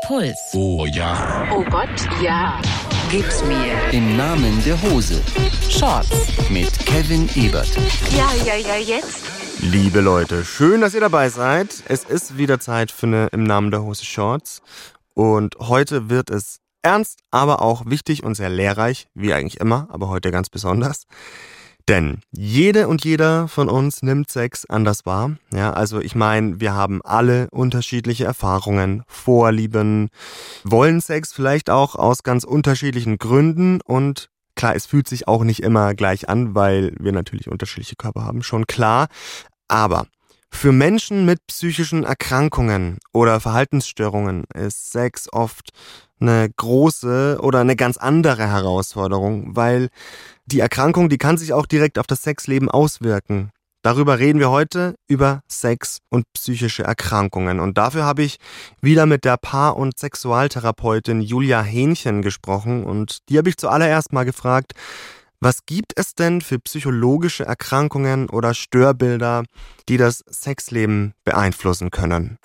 Puls. Oh ja. Oh Gott, ja. Gib's mir. Im Namen der Hose. Shorts. Mit Kevin Ebert. Ja, jetzt. Liebe Leute, schön, dass ihr dabei seid. Es ist wieder Zeit für eine Im Namen der Hose Shorts. Und heute wird es ernst, aber auch wichtig und sehr lehrreich, wie eigentlich immer, aber heute ganz besonders. Denn jede und jeder von uns nimmt Sex anders wahr. Ja, also ich meine, wir haben alle unterschiedliche Erfahrungen, Vorlieben, wollen Sex vielleicht auch aus ganz unterschiedlichen Gründen und klar, es fühlt sich auch nicht immer gleich an, weil wir natürlich unterschiedliche Körper haben, schon klar. Aber für Menschen mit psychischen Erkrankungen oder Verhaltensstörungen ist Sex oft eine große oder eine ganz andere Herausforderung, weil die Erkrankung, die kann sich auch direkt auf das Sexleben auswirken. Darüber reden wir heute, über Sex und psychische Erkrankungen. Und dafür habe ich wieder mit der Paar- und Sexualtherapeutin Julia Hähnchen gesprochen. Und die habe ich zuallererst mal gefragt, was gibt es denn für psychologische Erkrankungen oder Störbilder, die das Sexleben beeinflussen können?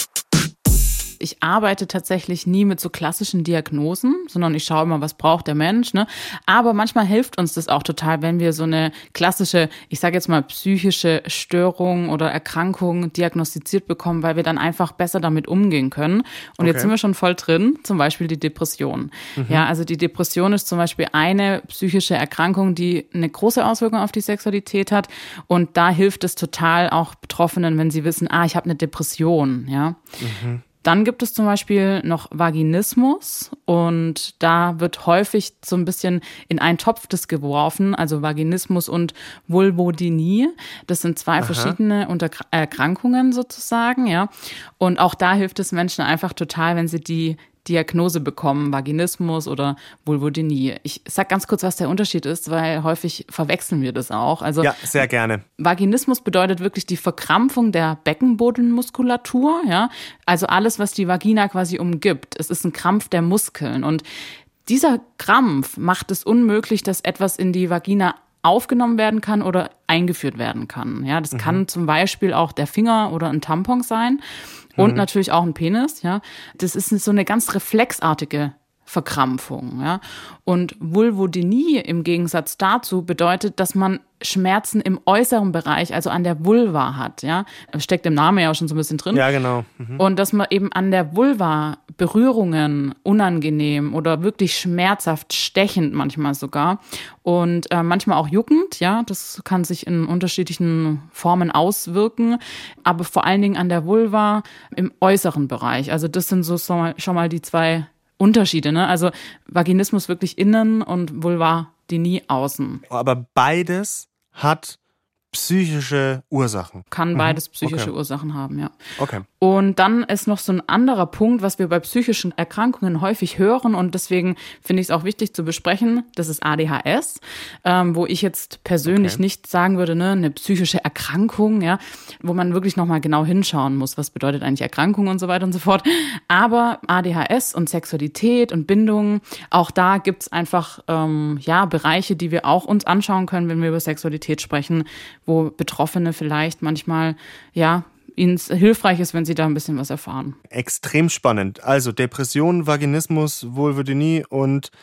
Ich arbeite tatsächlich nie mit so klassischen Diagnosen, sondern ich schaue immer, was braucht der Mensch, ne? Aber manchmal hilft uns das auch total, wenn wir so eine klassische, ich sage jetzt mal psychische Störung oder Erkrankung diagnostiziert bekommen, weil wir dann einfach besser damit umgehen können. Und Jetzt sind wir schon voll drin, zum Beispiel die Depression. Ja, also die Depression ist zum Beispiel eine psychische Erkrankung, die eine große Auswirkung auf die Sexualität hat. Und da hilft es total auch Betroffenen, wenn sie wissen, ich habe eine Depression, ja. Dann gibt es zum Beispiel noch Vaginismus und da wird häufig so ein bisschen in einen Topf das geworfen, also Vaginismus und Vulvodynie. Das sind zwei verschiedene Erkrankungen sozusagen, ja. Und auch da hilft es Menschen einfach total, wenn sie die Diagnose bekommen, Vaginismus oder Vulvodynie. Ich sag ganz kurz, was der Unterschied ist, weil häufig verwechseln wir das auch. Also ja, sehr gerne. Vaginismus bedeutet wirklich die Verkrampfung der Beckenbodenmuskulatur, ja. Also alles, was die Vagina quasi umgibt. Es ist ein Krampf der Muskeln und dieser Krampf macht es unmöglich, dass etwas in die Vagina aufgenommen werden kann oder eingeführt werden kann. Ja, das kann zum Beispiel auch der Finger oder ein Tampon sein. Und natürlich auch ein Penis, ja. Das ist so eine ganz reflexartige Verkrampfung, ja. Und Vulvodynie im Gegensatz dazu bedeutet, dass man Schmerzen im äußeren Bereich, also an der Vulva hat, ja. Steckt im Namen ja auch schon so ein bisschen drin. Ja, genau. Und dass man eben an der Vulva Berührungen unangenehm oder wirklich schmerzhaft, stechend manchmal sogar und manchmal auch juckend, ja. Das kann sich in unterschiedlichen Formen auswirken, aber vor allen Dingen an der Vulva im äußeren Bereich. Also das sind so schon mal die zwei Unterschiede, ne? Also Vaginismus wirklich innen und Vulvodynie außen. Aber beides hat psychische Ursachen. Kann beides psychische Ursachen haben, ja. Okay. Und dann ist noch so ein anderer Punkt, was wir bei psychischen Erkrankungen häufig hören und deswegen finde ich es auch wichtig zu besprechen, das ist ADHS, wo ich jetzt persönlich nicht sagen würde, ne, eine psychische Erkrankung, ja, wo man wirklich nochmal genau hinschauen muss, was bedeutet eigentlich Erkrankung und so weiter und so fort. Aber ADHS und Sexualität und Bindung, auch da gibt's einfach Bereiche, die wir auch uns anschauen können, wenn wir über Sexualität sprechen, wo Betroffene vielleicht manchmal, ihnen hilfreich ist, wenn sie da ein bisschen was erfahren. Extrem spannend. Also Depression, Vaginismus, Vulvodynie und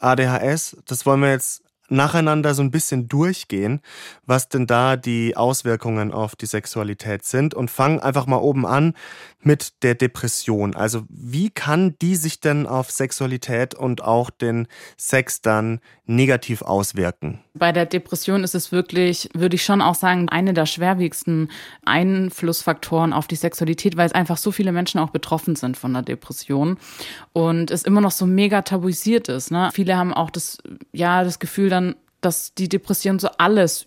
ADHS, das wollen wir jetzt nacheinander so ein bisschen durchgehen, was denn da die Auswirkungen auf die Sexualität sind und fangen einfach mal oben an mit der Depression. Also wie kann die sich denn auf Sexualität und auch den Sex dann negativ auswirken? Bei der Depression ist es wirklich, würde ich schon auch sagen, eine der schwerwiegendsten Einflussfaktoren auf die Sexualität, weil es einfach so viele Menschen auch betroffen sind von der Depression und es immer noch so mega tabuisiert ist, ne? Viele haben auch das Gefühl dann, dass die Depression so alles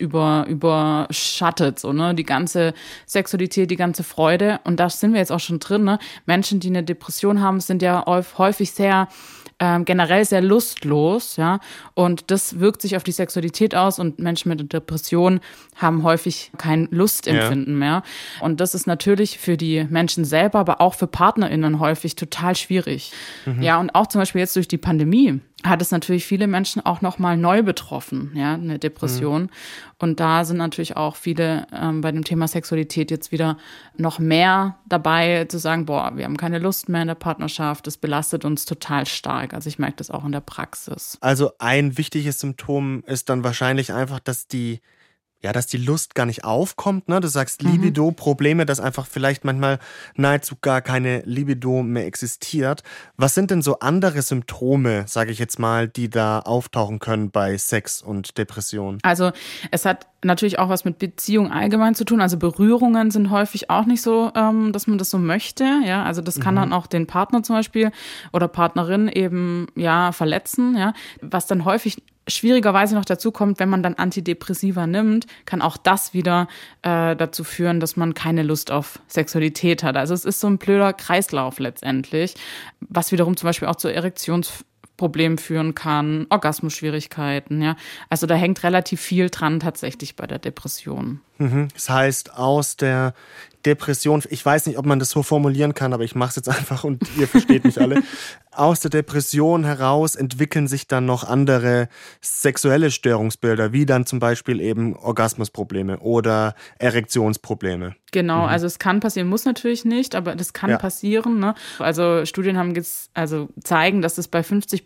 überschattet, so, ne, die ganze Sexualität, die ganze Freude. Und da sind wir jetzt auch schon drin, ne. Menschen, die eine Depression haben, sind ja häufig sehr generell sehr lustlos, ja. Und das wirkt sich auf die Sexualität aus und Menschen mit Depression haben häufig kein Lustempfinden mehr. Und das ist natürlich für die Menschen selber, aber auch für PartnerInnen häufig total schwierig. Ja, und auch zum Beispiel jetzt durch die Pandemie hat es natürlich viele Menschen auch nochmal neu betroffen, ja, eine Depression. Und da sind natürlich auch viele bei dem Thema Sexualität jetzt wieder noch mehr dabei zu sagen, boah, wir haben keine Lust mehr in der Partnerschaft, das belastet uns total stark. Also ich merke das auch in der Praxis. Also ein wichtiges Symptom ist dann wahrscheinlich einfach, dass die Lust gar nicht aufkommt, ne? Du sagst Libido-Probleme, dass einfach vielleicht manchmal nahezu gar keine Libido mehr existiert. Was sind denn so andere Symptome, sage ich jetzt mal, die da auftauchen können bei Sex und Depression? Also es hat natürlich auch was mit Beziehung allgemein zu tun. Also Berührungen sind häufig auch nicht so, dass man das so möchte. Ja, also das kann dann auch den Partner zum Beispiel oder Partnerin eben verletzen. Ja, was dann häufig schwierigerweise noch dazu kommt, wenn man dann Antidepressiva nimmt, kann auch das wieder dazu führen, dass man keine Lust auf Sexualität hat. Also es ist so ein blöder Kreislauf letztendlich, was wiederum zum Beispiel auch zu Erektionsproblemen führen kann, Orgasmusschwierigkeiten. Ja, also da hängt relativ viel dran tatsächlich bei der Depression. Das heißt, aus der Depression, ich weiß nicht, ob man das so formulieren kann, aber ich mache es jetzt einfach und ihr versteht mich alle. Aus der Depression heraus entwickeln sich dann noch andere sexuelle Störungsbilder, wie dann zum Beispiel eben Orgasmusprobleme oder Erektionsprobleme. Genau, also es kann passieren, muss natürlich nicht, aber das kann passieren. Ne? Also Studien zeigen, dass es bei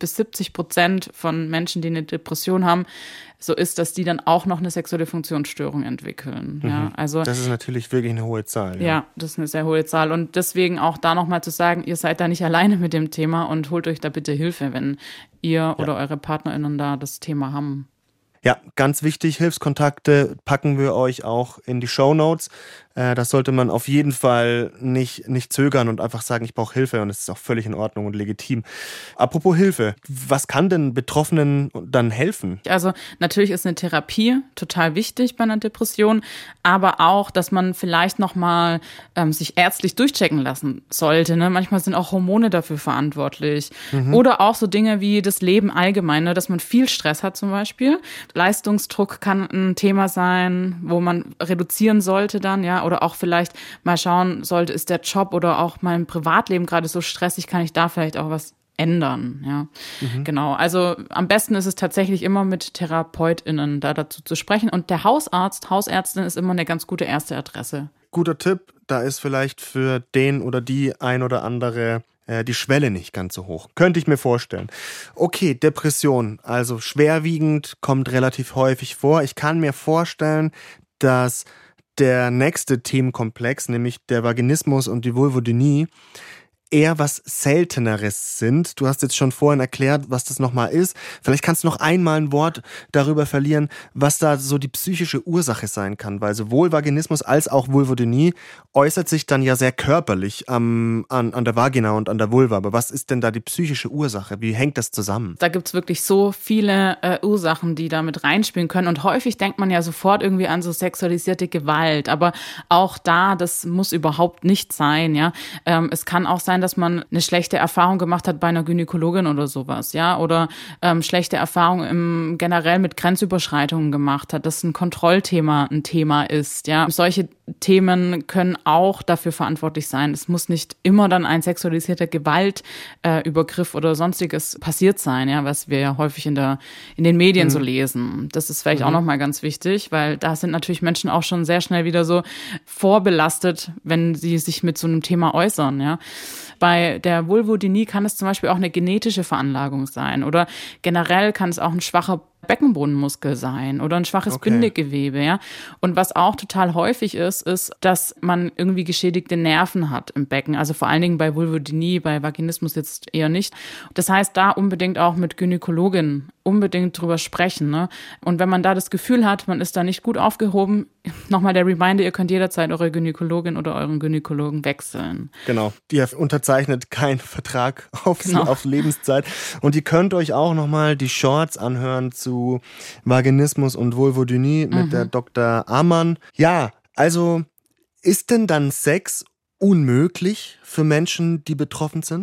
50-70% von Menschen, die eine Depression haben, so ist, dass die dann auch noch eine sexuelle Funktionsstörung entwickeln. Ja, also das ist natürlich wirklich eine hohe Zahl. Ja, das ist eine sehr hohe Zahl. Und deswegen auch da nochmal zu sagen, ihr seid da nicht alleine mit dem Thema und holt euch da bitte Hilfe, wenn ihr oder eure PartnerInnen da das Thema haben. Ja, ganz wichtig, Hilfskontakte packen wir euch auch in die Shownotes. Das sollte man auf jeden Fall nicht zögern und einfach sagen, ich brauche Hilfe, und es ist auch völlig in Ordnung und legitim. Apropos Hilfe, was kann denn Betroffenen dann helfen? Also natürlich ist eine Therapie total wichtig bei einer Depression, aber auch, dass man vielleicht nochmal sich ärztlich durchchecken lassen sollte. Ne? Manchmal sind auch Hormone dafür verantwortlich. Oder auch so Dinge wie das Leben allgemein, ne? Dass man viel Stress hat zum Beispiel. Leistungsdruck kann ein Thema sein, wo man reduzieren sollte dann, ja, oder auch vielleicht mal schauen sollte, ist der Job oder auch mein Privatleben gerade so stressig, kann ich da vielleicht auch was ändern, ja. Genau, also am besten ist es tatsächlich immer mit TherapeutInnen da dazu zu sprechen, und der Hausarzt, Hausärztin ist immer eine ganz gute erste Adresse. Guter Tipp, da ist vielleicht für den oder die ein oder andere die Schwelle nicht ganz so hoch. Könnte ich mir vorstellen. Okay, Depression, also schwerwiegend, kommt relativ häufig vor. Ich kann mir vorstellen, dass der nächste Themenkomplex, nämlich der Vaginismus und die Vulvodynie, eher was Selteneres sind. Du hast jetzt schon vorhin erklärt, was das nochmal ist. Vielleicht kannst du noch einmal ein Wort darüber verlieren, was da so die psychische Ursache sein kann. Weil sowohl Vaginismus als auch Vulvodynie äußert sich dann ja sehr körperlich an der Vagina und an der Vulva. Aber was ist denn da die psychische Ursache? Wie hängt das zusammen? Da gibt's wirklich so viele Ursachen, die da mit reinspielen können. Und häufig denkt man ja sofort irgendwie an so sexualisierte Gewalt. Aber auch da, das muss überhaupt nicht sein. Ja, es kann auch sein, dass man eine schlechte Erfahrung gemacht hat bei einer Gynäkologin oder sowas, ja, oder schlechte Erfahrungen generell mit Grenzüberschreitungen gemacht hat, dass ein Kontrollthema ein Thema ist, ja. Solche Themen können auch dafür verantwortlich sein. Es muss nicht immer dann ein sexualisierter Gewaltübergriff oder sonstiges passiert sein, ja, was wir ja häufig in den Medien so lesen. Das ist vielleicht auch nochmal ganz wichtig, weil da sind natürlich Menschen auch schon sehr schnell wieder so vorbelastet, wenn sie sich mit so einem Thema äußern, ja. Bei der Vulvodynie kann es zum Beispiel auch eine genetische Veranlagung sein, oder generell kann es auch ein schwacher Beckenbodenmuskel sein oder ein schwaches Bindegewebe, ja. Und was auch total häufig ist, dass man irgendwie geschädigte Nerven hat im Becken. Also vor allen Dingen bei Vulvodynie, bei Vaginismus jetzt eher nicht. Das heißt, da unbedingt auch mit Gynäkologin unbedingt drüber sprechen, ne? Und wenn man da das Gefühl hat, man ist da nicht gut aufgehoben, nochmal der Reminder, ihr könnt jederzeit eure Gynäkologin oder euren Gynäkologen wechseln. Genau, ihr unterzeichnet keinen Vertrag auf Lebenszeit. Und ihr könnt euch auch nochmal die Shorts anhören zu Vaginismus und Vulvodynie mit der Dr. Amann. Ja, also ist denn dann Sex unmöglich für Menschen, die betroffen sind?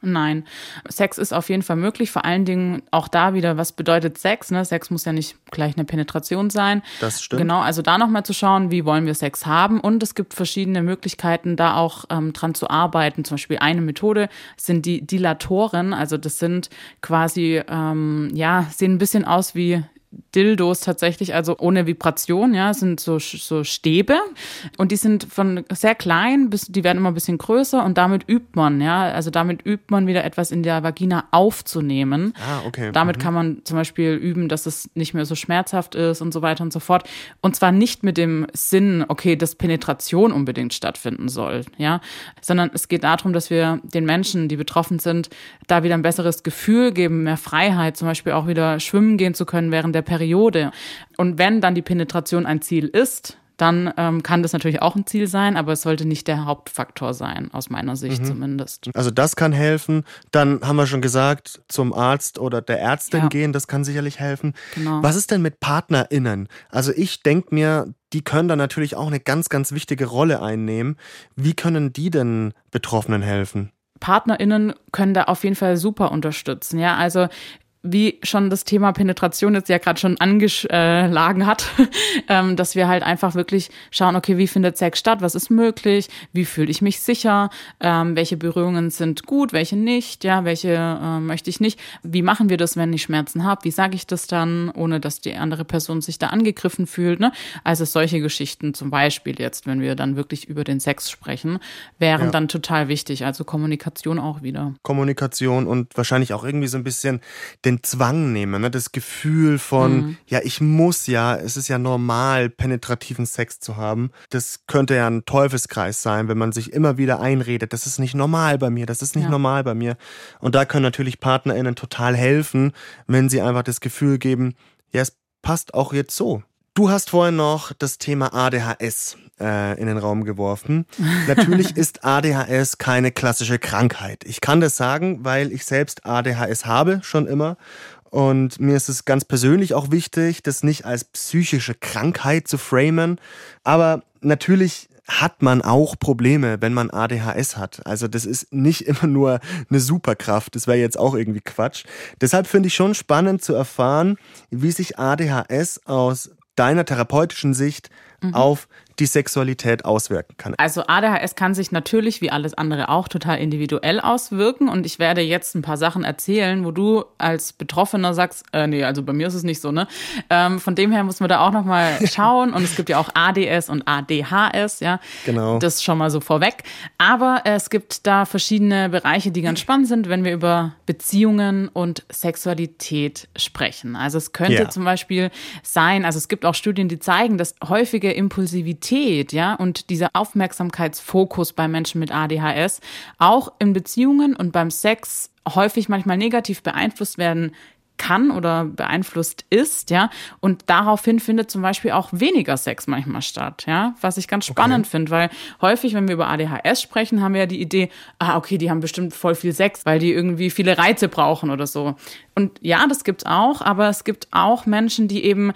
Nein. Sex ist auf jeden Fall möglich. Vor allen Dingen auch da wieder, was bedeutet Sex? Ne? Sex muss ja nicht gleich eine Penetration sein. Das stimmt. Genau, also da nochmal zu schauen, wie wollen wir Sex haben. Und es gibt verschiedene Möglichkeiten, da auch dran zu arbeiten. Zum Beispiel eine Methode sind die Dilatoren. Also das sind quasi, sehen ein bisschen aus wie Dildos tatsächlich, also ohne Vibration, ja, sind so Stäbe und die sind von sehr klein bis, die werden immer ein bisschen größer und damit übt man, ja, also damit übt man wieder etwas in der Vagina aufzunehmen. Okay. Damit kann man zum Beispiel üben, dass es nicht mehr so schmerzhaft ist und so weiter und so fort. Und zwar nicht mit dem Sinn, okay, dass Penetration unbedingt stattfinden soll, ja, sondern es geht darum, dass wir den Menschen, die betroffen sind, da wieder ein besseres Gefühl geben, mehr Freiheit, zum Beispiel auch wieder schwimmen gehen zu können während der Periode. Und wenn dann die Penetration ein Ziel ist, dann kann das natürlich auch ein Ziel sein, aber es sollte nicht der Hauptfaktor sein, aus meiner Sicht zumindest. Also das kann helfen. Dann haben wir schon gesagt, zum Arzt oder der Ärztin gehen, das kann sicherlich helfen. Genau. Was ist denn mit PartnerInnen? Also ich denke mir, die können da natürlich auch eine ganz, ganz wichtige Rolle einnehmen. Wie können die denn Betroffenen helfen? PartnerInnen können da auf jeden Fall super unterstützen, ja, also wie schon das Thema Penetration jetzt ja gerade schon angeschlagen hat, dass wir halt einfach wirklich schauen, okay, wie findet Sex statt, was ist möglich, wie fühle ich mich sicher, welche Berührungen sind gut, welche nicht, ja, welche möchte ich nicht, wie machen wir das, wenn ich Schmerzen habe, wie sage ich das dann, ohne dass die andere Person sich da angegriffen fühlt, ne? Also solche Geschichten zum Beispiel jetzt, wenn wir dann wirklich über den Sex sprechen, wären dann total wichtig, also Kommunikation auch wieder. Kommunikation und wahrscheinlich auch irgendwie so ein bisschen den Zwang nehmen, ne? Das Gefühl von, ich muss ja, es ist ja normal, penetrativen Sex zu haben. Das könnte ja ein Teufelskreis sein, wenn man sich immer wieder einredet, das ist nicht normal bei mir, das ist nicht normal bei mir. Und da können natürlich PartnerInnen total helfen, wenn sie einfach das Gefühl geben, ja, es passt auch jetzt so. Du hast vorhin noch das Thema ADHS in den Raum geworfen. Natürlich ist ADHS keine klassische Krankheit. Ich kann das sagen, weil ich selbst ADHS habe, schon immer. Und mir ist es ganz persönlich auch wichtig, das nicht als psychische Krankheit zu framen. Aber natürlich hat man auch Probleme, wenn man ADHS hat. Also das ist nicht immer nur eine Superkraft. Das wäre jetzt auch irgendwie Quatsch. Deshalb finde ich schon spannend zu erfahren, wie sich ADHS aus deiner therapeutischen Sicht auf die Sexualität auswirken kann. Also ADHS kann sich natürlich, wie alles andere auch, total individuell auswirken. Und ich werde jetzt ein paar Sachen erzählen, wo du als Betroffener sagst, nee, also bei mir ist es nicht so, ne? Von dem her muss man da auch nochmal schauen. Und es gibt ja auch ADS und ADHS, ja. Genau. Das schon mal so vorweg. Aber es gibt da verschiedene Bereiche, die ganz spannend sind, wenn wir über Beziehungen und Sexualität sprechen. Also es könnte zum Beispiel sein, also es gibt auch Studien, die zeigen, dass häufige Impulsivität, ja, und dieser Aufmerksamkeitsfokus bei Menschen mit ADHS auch in Beziehungen und beim Sex häufig manchmal negativ beeinflusst werden kann oder beeinflusst ist, ja, und daraufhin findet zum Beispiel auch weniger Sex manchmal statt, ja, was ich ganz spannend finde, weil häufig, wenn wir über ADHS sprechen, haben wir ja die Idee, okay, die haben bestimmt voll viel Sex, weil die irgendwie viele Reize brauchen oder so. Und ja, das gibt's auch, aber es gibt auch Menschen, die eben,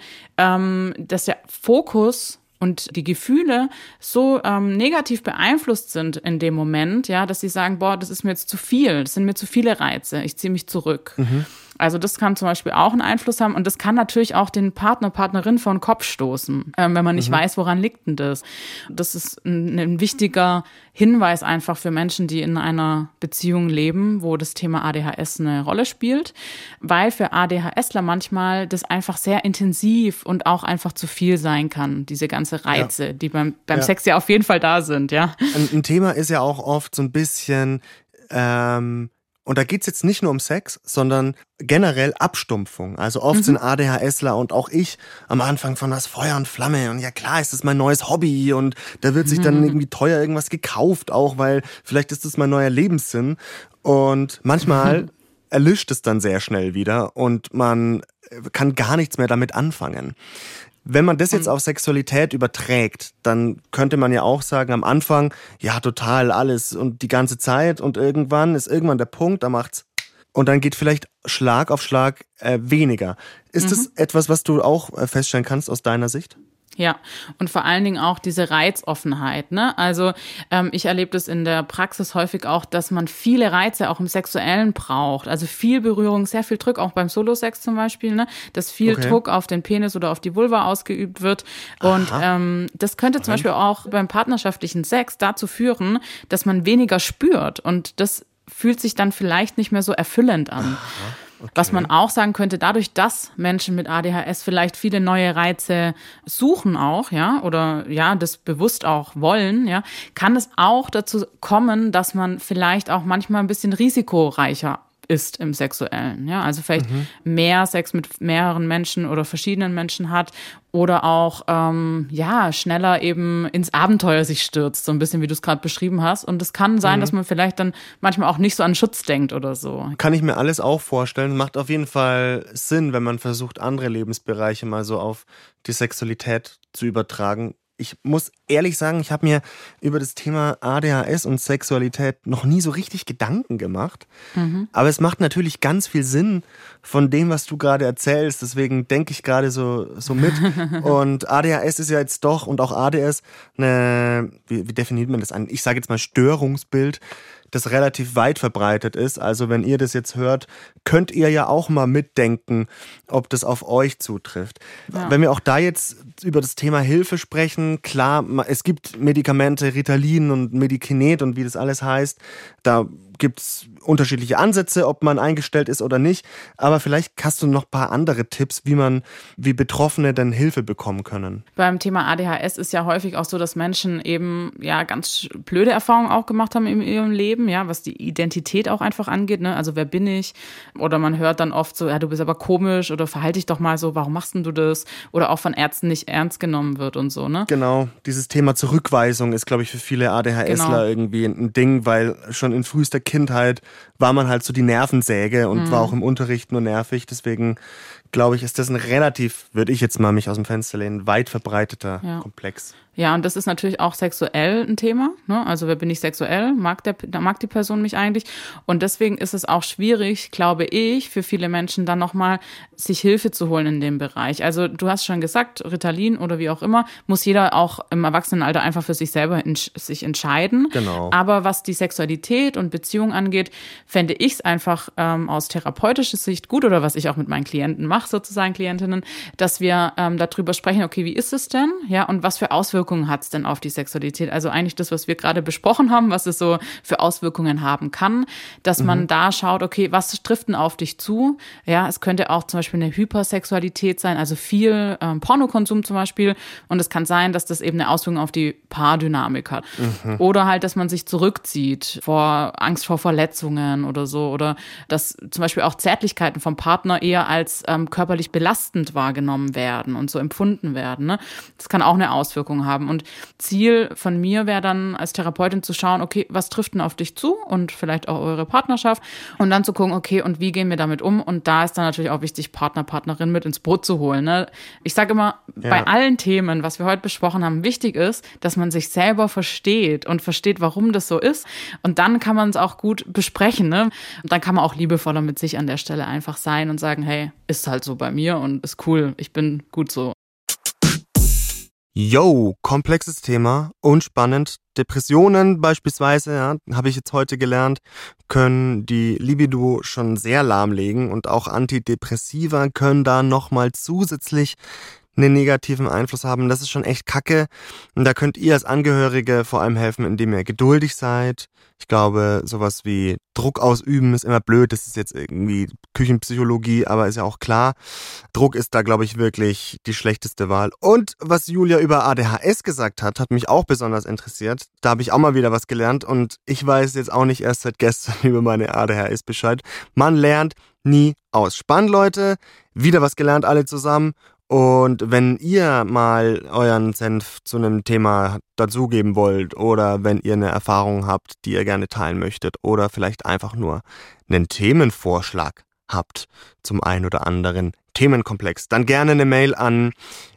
dass der Fokus und die Gefühle so negativ beeinflusst sind in dem Moment, ja, dass sie sagen, boah, das ist mir jetzt zu viel, das sind mir zu viele Reize, ich ziehe mich zurück. Also das kann zum Beispiel auch einen Einfluss haben und das kann natürlich auch den Partner, Partnerin vor den Kopf stoßen, wenn man nicht weiß, woran liegt denn das. Das ist ein wichtiger Hinweis einfach für Menschen, die in einer Beziehung leben, wo das Thema ADHS eine Rolle spielt, weil für ADHSler manchmal das einfach sehr intensiv und auch einfach zu viel sein kann, diese ganze Reize, die beim Sex ja auf jeden Fall da sind, ja. Ein Thema ist ja auch oft so ein bisschen, und da geht's jetzt nicht nur um Sex, sondern generell Abstumpfung. Also oft sind ADHSler und auch ich am Anfang von was Feuer und Flamme. Und ja klar, ist das mein neues Hobby und da wird sich dann irgendwie teuer irgendwas gekauft, auch weil vielleicht ist das mein neuer Lebenssinn. Und manchmal erlischt es dann sehr schnell wieder und man kann gar nichts mehr damit anfangen. Wenn man das jetzt auf Sexualität überträgt, dann könnte man ja auch sagen, am Anfang, ja total alles und die ganze Zeit und irgendwann ist der Punkt, da macht's und dann geht vielleicht Schlag auf Schlag weniger. Ist das etwas, was du auch feststellen kannst aus deiner Sicht? Ja, und vor allen Dingen auch diese Reizoffenheit, ne? Also ich erlebe das in der Praxis häufig auch, dass man viele Reize auch im Sexuellen braucht. Also viel Berührung, sehr viel Druck, auch beim Solo-Sex zum Beispiel, ne? Dass viel Druck auf den Penis oder auf die Vulva ausgeübt wird. Und das könnte zum Beispiel auch beim partnerschaftlichen Sex dazu führen, dass man weniger spürt. Und das fühlt sich dann vielleicht nicht mehr so erfüllend an. Okay. Was man auch sagen könnte, dadurch, dass Menschen mit ADHS vielleicht viele neue Reize suchen auch, ja, oder ja, das bewusst auch wollen, ja, kann es auch dazu kommen, dass man vielleicht auch manchmal ein bisschen risikoreicher ist im Sexuellen, ja, also vielleicht mehr Sex mit mehreren Menschen oder verschiedenen Menschen hat oder auch, schneller eben ins Abenteuer sich stürzt, so ein bisschen, wie du es gerade beschrieben hast. Und es kann sein, dass man vielleicht dann manchmal auch nicht so an Schutz denkt oder so. Kann ich mir alles auch vorstellen. Macht auf jeden Fall Sinn, wenn man versucht, andere Lebensbereiche mal so auf die Sexualität zu übertragen. Ich muss ehrlich sagen, ich habe mir über das Thema ADHS und Sexualität noch nie so richtig Gedanken gemacht. Aber es macht natürlich ganz viel Sinn von dem, was du gerade erzählst. Deswegen denke ich gerade so mit. Und ADHS ist ja jetzt doch, und auch ADS, wie definiert man das an? Ich sage jetzt mal Störungsbild, das relativ weit verbreitet ist. Also wenn ihr das jetzt hört, könnt ihr ja auch mal mitdenken, ob das auf euch zutrifft. Ja. Wenn wir auch da jetzt über das Thema Hilfe sprechen, klar, es gibt Medikamente, Ritalin und Medikinet und wie das alles heißt, da gibt es unterschiedliche Ansätze, ob man eingestellt ist oder nicht. Aber vielleicht hast du noch ein paar andere Tipps, wie Betroffene denn Hilfe bekommen können. Beim Thema ADHS ist ja häufig auch so, dass Menschen eben ja ganz blöde Erfahrungen auch gemacht haben in ihrem Leben, ja, was die Identität auch einfach angeht, ne? Also wer bin ich? Oder man hört dann oft so, ja, du bist aber komisch oder verhalte dich doch mal so, warum machst denn du das? Oder auch von Ärzten nicht ernst genommen wird und so, ne? Genau, dieses Thema Zurückweisung ist, glaube ich, für viele ADHSler irgendwie ein Ding, weil schon in frühester Kindheit war man halt so die Nervensäge und war auch im Unterricht nur nervig. Deswegen glaube ich, ist das ein relativ, würde ich jetzt mal mich aus dem Fenster lehnen, weit verbreiteter Komplex. Ja, und das ist natürlich auch sexuell ein Thema, ne? Also wer bin ich sexuell? Mag die Person mich eigentlich? Und deswegen ist es auch schwierig, glaube ich, für viele Menschen dann nochmal sich Hilfe zu holen in dem Bereich. Also du hast schon gesagt, Ritalin oder wie auch immer, muss jeder auch im Erwachsenenalter einfach für sich selber sich entscheiden. Genau. Aber was die Sexualität und Beziehung angeht, fände ich es einfach aus therapeutischer Sicht gut, oder was ich auch mit meinen Klienten mache, sozusagen Klientinnen, dass wir darüber sprechen, okay, wie ist es denn? Ja, und was für Auswirkungen hat es denn auf die Sexualität? Also eigentlich das, was wir gerade besprochen haben, was es so für Auswirkungen haben kann, dass man da schaut, okay, was trifft denn auf dich zu? Ja, es könnte auch zum Beispiel eine Hypersexualität sein, also viel Pornokonsum zum Beispiel. Und es kann sein, dass das eben eine Auswirkung auf die Paardynamik hat. Oder halt, dass man sich zurückzieht vor Angst vor Verletzungen oder so. Oder dass zum Beispiel auch Zärtlichkeiten vom Partner eher als körperlich belastend wahrgenommen werden und so empfunden werden, ne? Das kann auch eine Auswirkung haben. Und Ziel von mir wäre dann als Therapeutin zu schauen, okay, was trifft denn auf dich zu und vielleicht auch eure Partnerschaft, und dann zu gucken, okay, und wie gehen wir damit um? Und da ist dann natürlich auch wichtig, Partner, Partnerin mit ins Boot zu holen, ne? Ich sage immer, bei allen Themen, was wir heute besprochen haben, wichtig ist, dass man sich selber versteht und versteht, warum das so ist. Und dann kann man es auch gut besprechen, ne? Und dann kann man auch liebevoller mit sich an der Stelle einfach sein und sagen, hey, ist halt so bei mir und ist cool, ich bin gut so. Yo, komplexes Thema und spannend. Depressionen beispielsweise, ja, habe ich jetzt heute gelernt, können die Libido schon sehr lahmlegen, und auch Antidepressiva können da nochmal zusätzlich einen negativen Einfluss haben. Das ist schon echt kacke. Und da könnt ihr als Angehörige vor allem helfen, indem ihr geduldig seid. Ich glaube, sowas wie Druck ausüben ist immer blöd. Das ist jetzt irgendwie Küchenpsychologie, aber ist ja auch klar. Druck ist da, glaube ich, wirklich die schlechteste Wahl. Und was Julia über ADHS gesagt hat mich auch besonders interessiert. Da habe ich auch mal wieder was gelernt, und ich weiß jetzt auch nicht erst seit gestern über meine ADHS Bescheid. Man lernt nie aus. Spannend, Leute. Wieder was gelernt, alle zusammen. Und wenn ihr mal euren Senf zu einem Thema dazugeben wollt, oder wenn ihr eine Erfahrung habt, die ihr gerne teilen möchtet, oder vielleicht einfach nur einen Themenvorschlag habt zum ein oder anderen Themenkomplex, dann gerne eine Mail an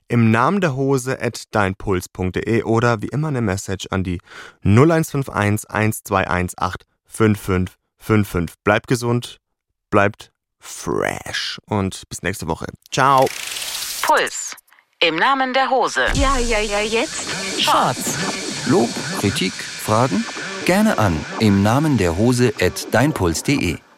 imnamenderhose@deinpuls.de oder wie immer eine Message an die 0151 1218 5555. Bleibt gesund, bleibt fresh und bis nächste Woche. Ciao. Puls. Im Namen der Hose. Ja, jetzt. Shorts. Lob, Kritik, Fragen? Gerne an im Namen der Hose @deinpuls.de.